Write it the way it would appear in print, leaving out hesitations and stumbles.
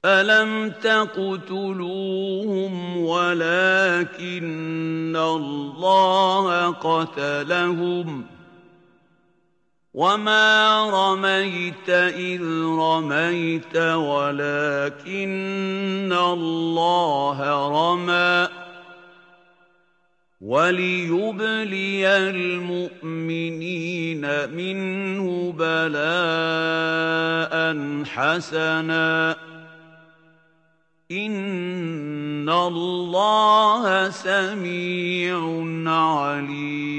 فلم تقتلوهم ولكن الله قتلهم وما رميت إذ رميت ولكن الله رمى وليبلي المؤمنين منه بلاء حسنا إن الله سميع عليم